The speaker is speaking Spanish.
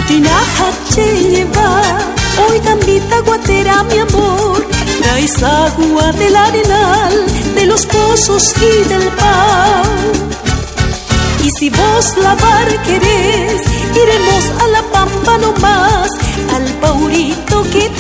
Tinaja lleva, hoy gambita guatera mi amor, traes agua del arenal, de los pozos y del pan. Y si vos lavar querés, iremos a la pampa nomás, al paurito que